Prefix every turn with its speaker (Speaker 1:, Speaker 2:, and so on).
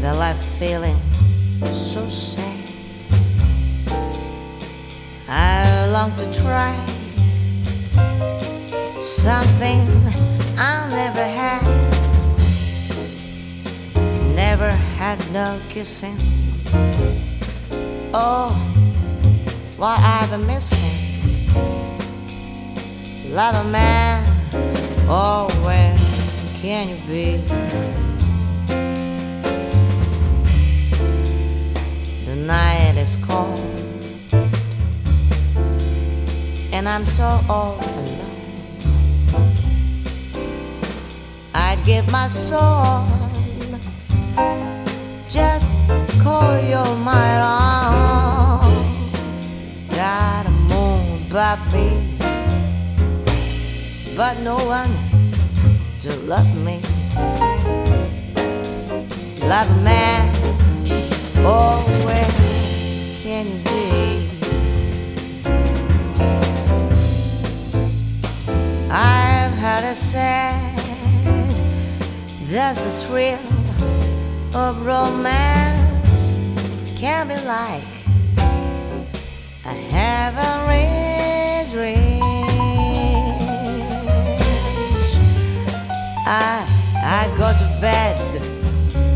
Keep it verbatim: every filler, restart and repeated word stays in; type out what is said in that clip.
Speaker 1: Well, I'm feeling so sad. I long to try something I never had. Never had no kissing. Oh, what I've been missing. Love a man, oh, where can you be? The night is cold and I'm so all alone. I'd give my soul just call you my own. Got a moon by me, but no one to love me. Love a man, oh, where can you be? I've heard it said there's the thrill of romance can be like a heavenly dreams. I I go to bed